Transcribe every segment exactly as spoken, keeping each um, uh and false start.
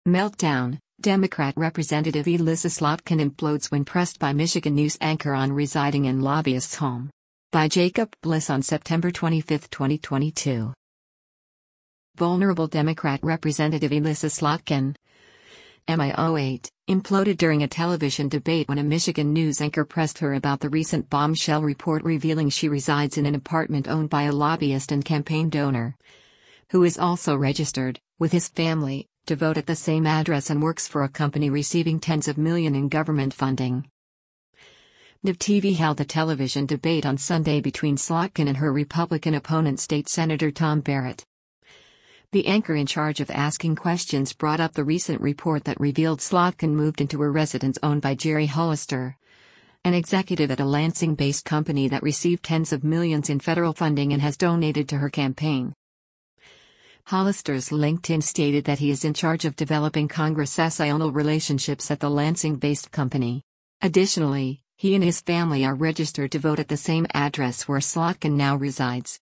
Meltdown, Democrat Representative Elissa Slotkin implodes when pressed by Michigan news anchor on residing in lobbyist's home. By Jacob Bliss on September twenty-fifth, twenty twenty-two. Vulnerable Democrat Representative Elissa Slotkin, M I oh eight, imploded during a television debate when a Michigan news anchor pressed her about the recent bombshell report revealing she resides in an apartment owned by a lobbyist and campaign donor, who is also registered, with his family, to vote at the same address and works for a company receiving tens of millions in government funding. N V T V held a television debate on Sunday between Slotkin and her Republican opponent State Senator Tom Barrett. The anchor in charge of asking questions brought up the recent report that revealed Slotkin moved into a residence owned by Jerry Hollister, an executive at a Lansing-based company that received tens of millions in federal funding and has donated to her campaign. Hollister's LinkedIn stated that he is in charge of developing congressional relationships at the Lansing-based company. Additionally, he and his family are registered to vote at the same address where Slotkin now resides.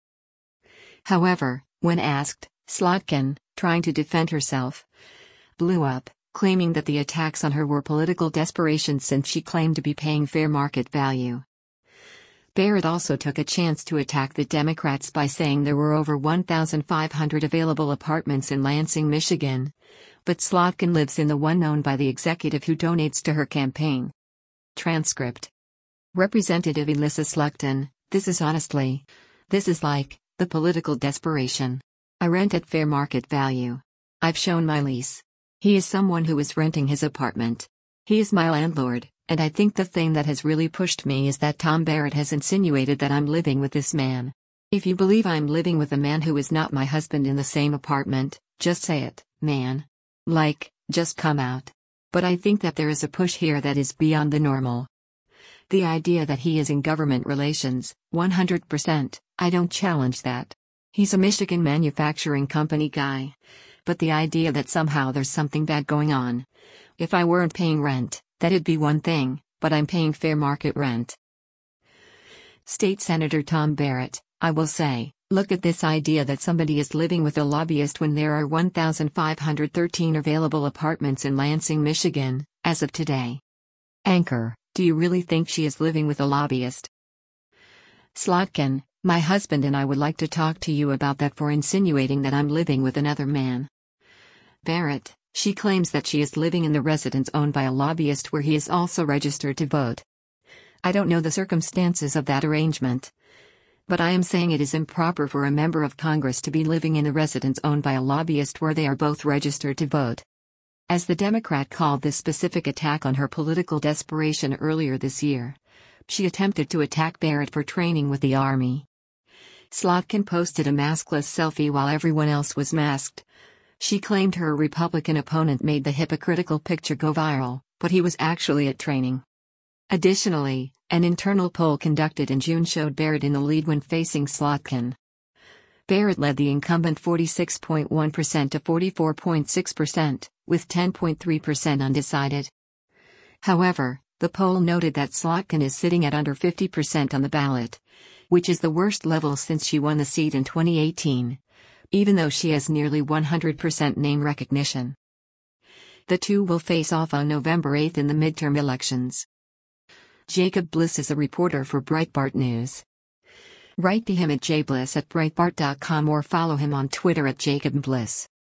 However, when asked, Slotkin, trying to defend herself, blew up, claiming that the attacks on her were political desperation since she claimed to be paying fair market value. Barrett also took a chance to attack the Democrats by saying there were over one thousand five hundred available apartments in Lansing, Michigan, but Slotkin lives in the one owned by the executive who donates to her campaign. Transcript. Representative Elissa Slotkin, this is honestly, this is like, the political desperation. I rent at fair market value. I've shown my lease. He is someone who is renting his apartment. He is my landlord. And I think the thing that has really pushed me is that Tom Barrett has insinuated that I'm living with this man. If you believe I'm living with a man who is not my husband in the same apartment, just say it, man. Like, just come out. But I think that there is a push here that is beyond the normal. The idea that he is in government relations, one hundred percent, I don't challenge that. He's a Michigan manufacturing company guy. But the idea that somehow there's something bad going on. If I weren't paying rent, that'd be one thing, but I'm paying fair market rent. State Senator Tom Barrett, I will say, look at this idea that somebody is living with a lobbyist when there are one thousand five hundred thirteen available apartments in Lansing, Michigan, as of today. Anchor, do you really think she is living with a lobbyist? Slotkin, my husband and I would like to talk to you about that for insinuating that I'm living with another man. Barrett, she claims that she is living in the residence owned by a lobbyist where he is also registered to vote. I don't know the circumstances of that arrangement. But I am saying it is improper for a member of Congress to be living in a residence owned by a lobbyist where they are both registered to vote. As the Democrat called this specific attack on her political desperation earlier this year, she attempted to attack Barrett for training with the Army. Slotkin posted a maskless selfie while everyone else was masked. She claimed her Republican opponent made the hypocritical picture go viral, but he was actually at training. Additionally, an internal poll conducted in June showed Barrett in the lead when facing Slotkin. Barrett led the incumbent forty-six point one percent to forty-four point six percent, with ten point three percent undecided. However, the poll noted that Slotkin is sitting at under fifty percent on the ballot, which is the worst level since she won the seat in twenty eighteen. Even though she has nearly one hundred percent name recognition. The two will face off on November eighth in the midterm elections. Jacob Bliss is a reporter for Breitbart News. Write to him at jbliss at breitbart dot com or follow him on Twitter at Jacob Bliss.